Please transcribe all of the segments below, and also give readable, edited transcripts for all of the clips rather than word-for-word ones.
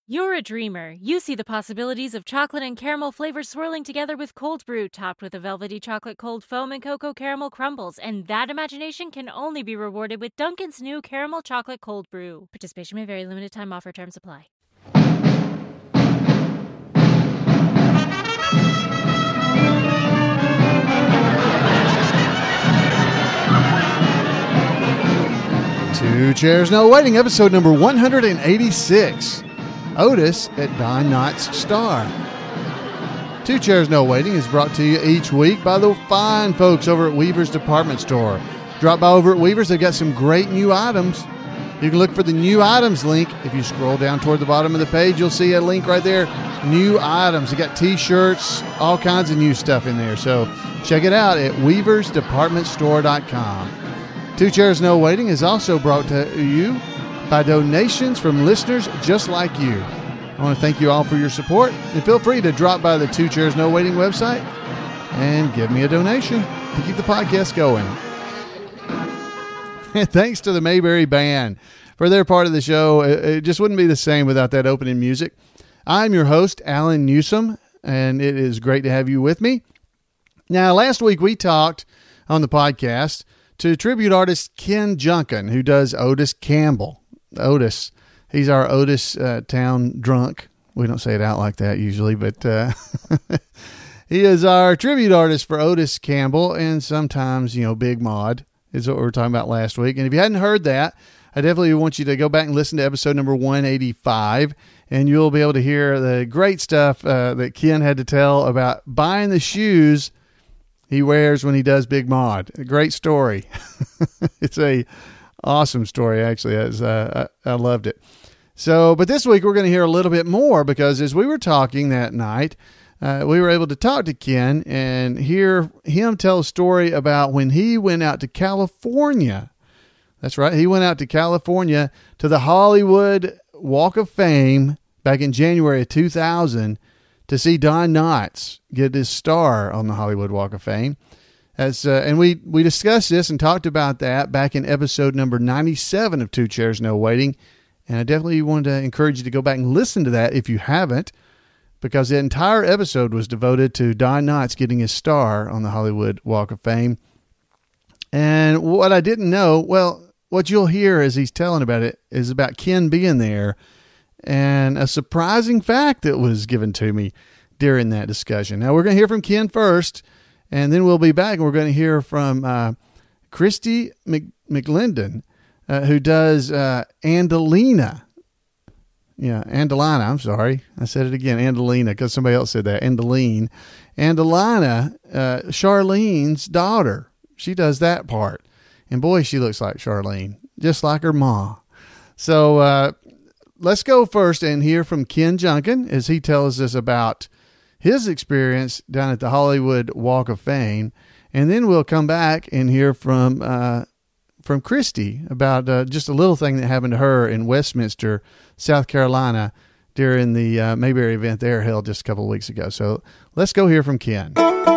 You're a dreamer. You see the possibilities of chocolate and caramel flavors swirling together with cold brew, topped with a velvety chocolate cold foam and cocoa caramel crumbles. And that imagination can only be rewarded with Dunkin's new caramel chocolate cold brew. Participation may vary. Limited time offer. Terms apply. Two Chairs No Waiting, episode number 186. Otis at Don Knotts Star. Two Chairs No Waiting is brought to you each week by the fine folks over at Weaver's Department Store. Drop by over at Weaver's. They've got some great new items. You can look for the new items link. If you scroll down toward the bottom of the page, you'll see a link right there. New items. They got t-shirts, all kinds of new stuff in there. So check it out at weaversdepartmentstore.com. Two Chairs No Waiting is also brought to you by donations from listeners just like you. I want to thank you all for your support, and feel free to drop by the Two Chairs No Waiting website and give me a donation to keep the podcast going. Thanks to the Mayberry Band for their part of the show. It just wouldn't be the same without that opening music. I'm your host, Alan Newsom, and it is great to have you with me. Now, last week we talked on the podcast to tribute artist Ken Junkin, who does Otis Campbell. Otis, he's our Otis town drunk. We don't say it out like that usually, but he is our tribute artist for Otis Campbell, and sometimes, Big Mod is what we were talking about last week. And if you hadn't heard that, I definitely want you to go back and listen to episode number 185, and you'll be able to hear the great stuff that Ken had to tell about buying the shoes he wears when he does Big Mod. A great story. It's a awesome story, actually. I loved it. So, but this week we're going to hear a little bit more, because as we were talking that night, we were able to talk to Ken and hear him tell a story about when he went out to California. That's right. He went out to California to the Hollywood Walk of Fame back in January of 2000 to see Don Knotts get his star on the Hollywood Walk of Fame. And we discussed this and talked about that back in episode number 97 of Two Chairs No Waiting. And I definitely wanted to encourage you to go back and listen to that if you haven't, because the entire episode was devoted to Don Knotts getting his star on the Hollywood Walk of Fame. And what I didn't know, well, what you'll hear as he's telling about it is about Ken being there, and a surprising fact that was given to me during that discussion. Now, we're going to hear from Ken first, and then we'll be back, and we're going to hear from Christy McLendon, who does Andalina. Yeah, Andalina, I'm sorry. I said it again, Andalina, because somebody else said that, Andalina. Andalina, Charlene's daughter. She does that part. And boy, she looks like Charlene, just like her ma. So let's go first and hear from Ken Junkin as he tells us about his experience down at the Hollywood Walk of Fame. And then we'll come back and hear from Christy about just a little thing that happened to her in Westminster, South Carolina, during the Mayberry event there held just a couple of weeks ago. So let's go hear from Ken.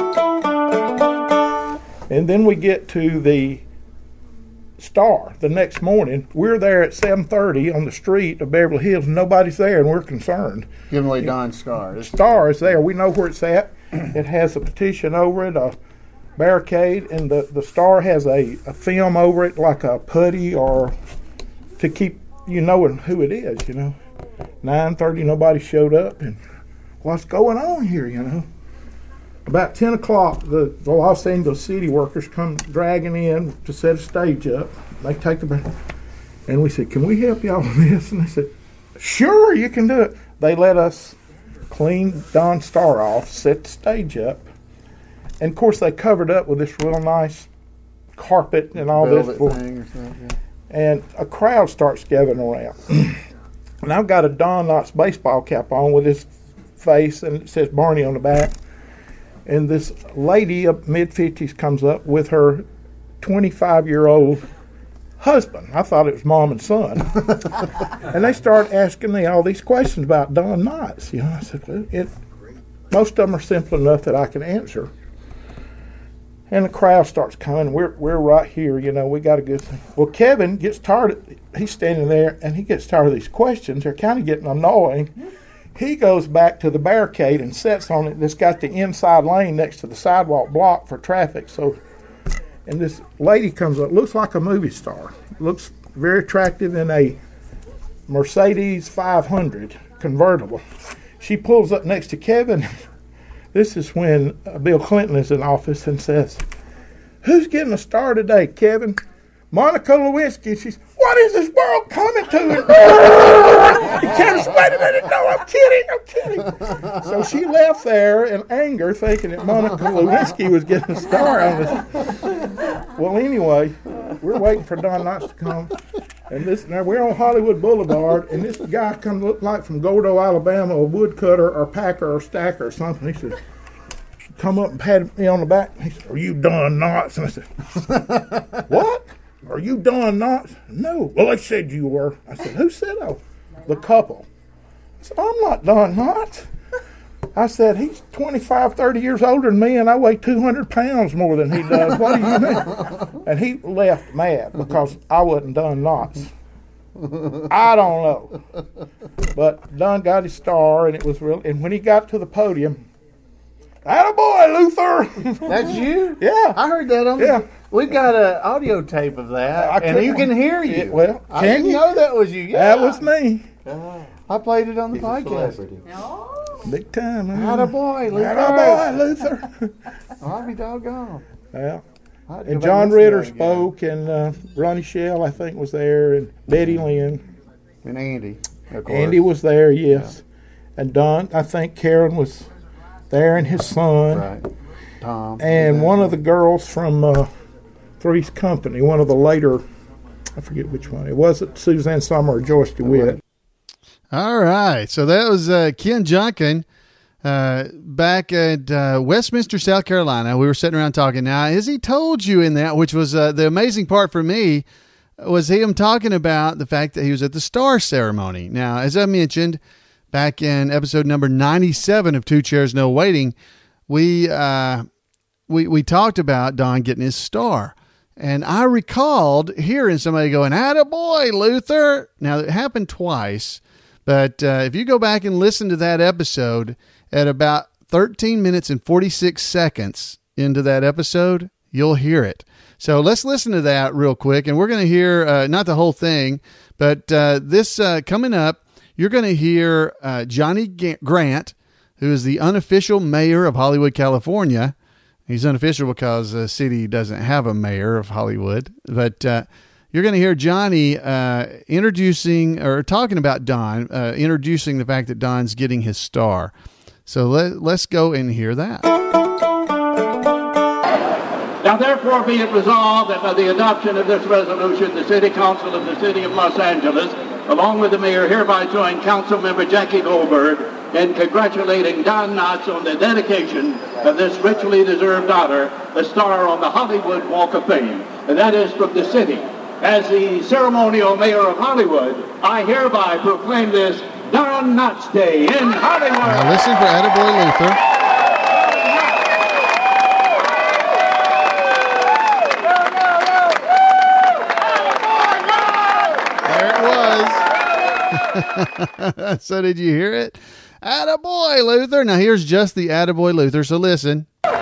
And then we get to the Star the next morning. We're there at 7:30 on the street of Beverly Hills. Nobody's there, and we're concerned. Giving away Don's Star. Star is there. We know where it's at. It has a petition over it, a barricade, and the Star has a film over it, like a putty, or to keep you knowing who it is. 9:30, nobody showed up, and what's going on here? About 10 o'clock, the Los Angeles city workers come dragging in to set a stage up. They take and we said, "Can we help y'all with this?" And they said, "Sure, you can do it." They let us clean Don's Star off, set the stage up. And, of course, they covered up with this real nice carpet and all this. Thing or something, yeah. And a crowd starts gathering around. And I've got a Don Knotts baseball cap on with his face, and it says Barney on the back. And this lady up mid-50s comes up with her 25-year-old husband. I thought it was mom and son. And they start asking me all these questions about Don Knotts. I said, well, most of them are simple enough that I can answer. And the crowd starts coming. We're right here, we got a good thing. Well, Kevin gets tired. He's standing there, and he gets tired of these questions. They're kind of getting annoying. He goes back to the barricade and sits on it. That's got the inside lane next to the sidewalk block for traffic. And this lady comes up, looks like a movie star. Looks very attractive in a Mercedes 500 convertible. She pulls up next to Kevin. This is when Bill Clinton is in office and says, "Who's getting a star today, Kevin?" "Monica Lewinsky." She's, "What is this world coming to?" Kevin says, "Wait a minute, no, I'm kidding. So she left there in anger, thinking that Monica Lewinsky was getting a star on this. Well, anyway, we're waiting for Don Knotts to come. And now we're on Hollywood Boulevard, and this guy comes look like from Gordo, Alabama, a woodcutter or packer or stacker or something. He said, come up and pat me on the back. He said, "Are you Don Knotts?" And I said, "What? Are you Don Knotts?" "No." "Well, they said you were." I said, "Who said I?" "The couple." I said, "I'm not Don Knotts." I said, "He's 25, 30 years older than me, and I weigh 200 pounds more than he does. What do you mean?" And he left mad because I wasn't Don Knotts. I don't know. But Don got his star, and it was real. And when he got to the podium, "Attaboy, Luther!" That's you? Yeah. I heard that on Yeah. We've got an audio tape of that, and you can hear you. Yeah, well, I didn't know that was you. Yeah. That was me. I played it on the podcast. Big time. Attaboy, Luther. Attaboy, Luther. I'll be doggone. Yeah. And John Ritter spoke, and Ronnie Shell, I think, was there, and Betty Lynn. And Andy, of course. Andy was there, yes. Yeah. And Don, I think Karen was there, and his son. Right. Tom. And one of the girls from Three's Company, one of the later, I forget which one. It wasn't Suzanne Sommer or Joyce DeWitt. All right. So that was Ken Junkin back at Westminster, South Carolina. We were sitting around talking. Now, as he told you in that, which was the amazing part for me, was him talking about the fact that he was at the star ceremony. Now, as I mentioned, back in episode number 97 of Two Chairs No Waiting, we talked about Don getting his star. And I recalled hearing somebody going, "Attaboy, Luther." Now, it happened twice. But if you go back and listen to that episode at about 13 minutes and 46 seconds into that episode, you'll hear it. So let's listen to that real quick. And we're going to hear, not the whole thing, but this coming up, you're going to hear Johnny Grant, who is the unofficial mayor of Hollywood, California. He's unofficial because the city doesn't have a mayor of Hollywood. But you're going to hear Johnny introducing or talking about Don, introducing the fact that Don's getting his star. So let's go and hear that. Now, therefore, be it resolved that by the adoption of this resolution, the City Council of the City of Los Angeles, along with the Mayor, hereby join Councilmember Jackie Goldberg in congratulating Don Knotts on the dedication of this richly deserved honor, the star on the Hollywood Walk of Fame. And that is from the city. As the ceremonial mayor of Hollywood, I hereby proclaim this Don Knotts Day in Hollywood. Now listen for Attaboy Luther. There it was. So did you hear it? Attaboy Luther. Now here's just the Attaboy Luther. So listen.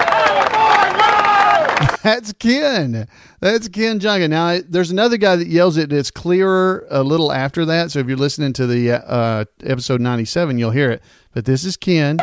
That's Ken. That's Ken Junkin. Now, there's another guy that yells it. It's clearer a little after that. So if you're listening to the episode 97, you'll hear it. But this is Ken.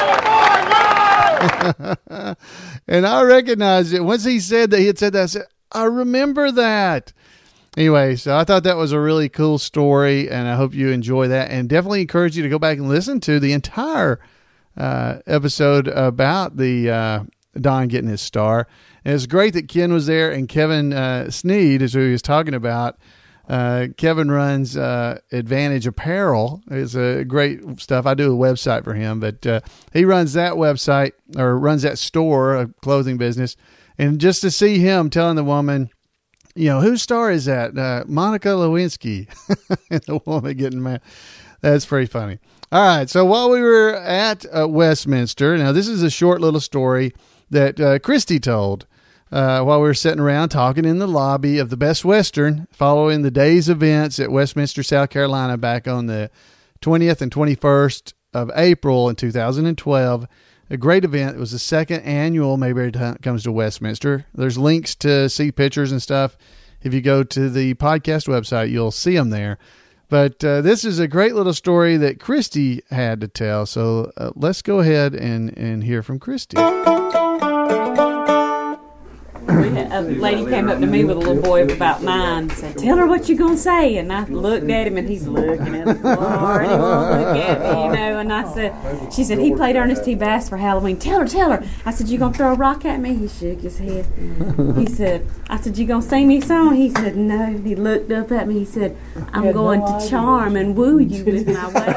And I recognized it. Once he said that, he had said that, I said, I remember that. Anyway, so I thought that was a really cool story, and I hope you enjoy that. And definitely encourage you to go back and listen to the entire episode about the Don getting his star. And it's great that Ken was there, and Kevin Sneed is who he was talking about. Kevin runs Advantage Apparel. It's a great stuff. I do a website for him, but he runs that website, or runs that store, a clothing business. And just to see him telling the woman, you know, whose star is that? Monica Lewinsky. And the woman getting mad. That's pretty funny. All right, so while we were at Westminster, now this is a short little story that Christy told. while we were sitting around talking in the lobby of the Best Western following the day's events at Westminster, South Carolina back on the 20th and 21st of April in 2012. A great event. It was the second annual Mayberry Comes to Westminster. There's links to see pictures and stuff. If you go to the podcast website, you'll see them there. But this is a great little story that Christy had to tell. So let's go ahead and hear from Christy. A lady came up to me with a little boy of about 9 and said, "Tell her what you're going to say." And I looked at him, and he's looking at the floor, and he won't look at me, And I said, she said, "He played Ernest T. Bass for Halloween. Tell her. I said, "You going to throw a rock at me?" He shook his head. He said, I said, "You going to sing me a song?" He said, "No." He looked up at me. He said, "I'm going to charm and woo you with my way."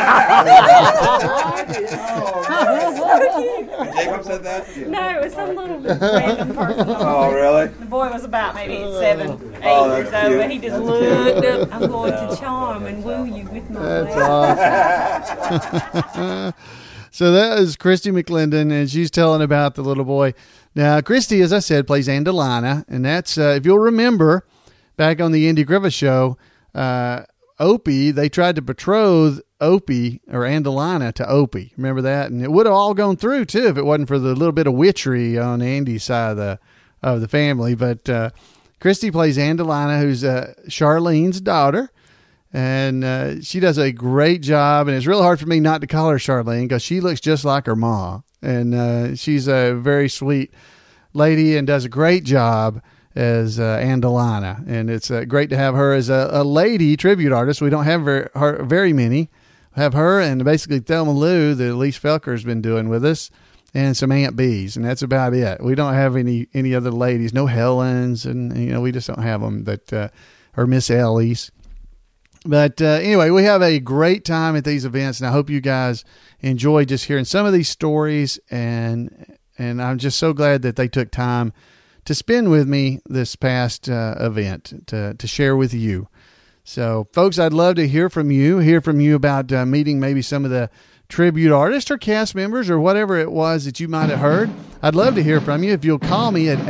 Jacob said that? No, it was some little random person. Oh, really? The boy was about maybe 7, 8 years that's old, cute. but he just looked up. "I'm going to charm and woo you with my That's way." awesome. So that is Christy McClendon, and she's telling about the little boy. Now, Christy, as I said, plays Andalina, and that's, if you'll remember, back on the Andy Griffith Show, Opie, they tried to betroth Opie, or Andalina, to Opie. Remember that? And it would have all gone through, too, if it wasn't for the little bit of witchery on Andy's side of the family. But Christy plays Andalina, who's Charlene's daughter. And she does a great job, and it's really hard for me not to call her Charlene because she looks just like her ma. And she's a very sweet lady and does a great job as Andalina. And it's great to have her as a lady tribute artist. We don't have very many. We have her and basically Thelma Lou that Elise Felker has been doing with us, and some Aunt Bees, and that's about it. We don't have any other ladies, no Helens, and we just don't have them. Or Miss Ellie's. But anyway, we have a great time at these events, and I hope you guys enjoy just hearing some of these stories. And I'm just so glad that they took time to spend with me this past event to share with you. So, folks, I'd love to hear from you about meeting maybe some of the tribute artists or cast members or whatever it was that you might have heard. I'd love to hear from you. If you'll call me at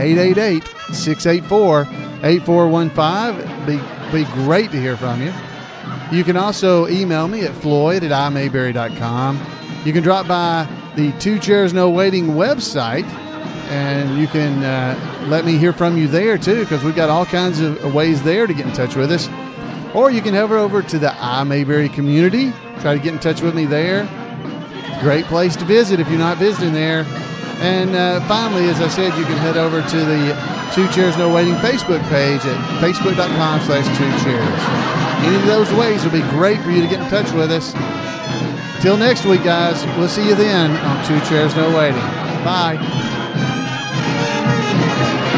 888-684-8415, it'd be great to hear from you. You can also email me at floyd@imayberry.com. You can drop by the Two Chairs No Waiting website, and you can let me hear from you there, too, because we've got all kinds of ways there to get in touch with us. Or you can head over to the iMayberry community. Try to get in touch with me there. Great place to visit if you're not visiting there. And finally, as I said, you can head over to the Two Chairs No Waiting Facebook page at facebook.com/2chairs. Any of those ways will be great for you to get in touch with us. Till next week, guys. We'll see you then on Two Chairs No Waiting. Bye.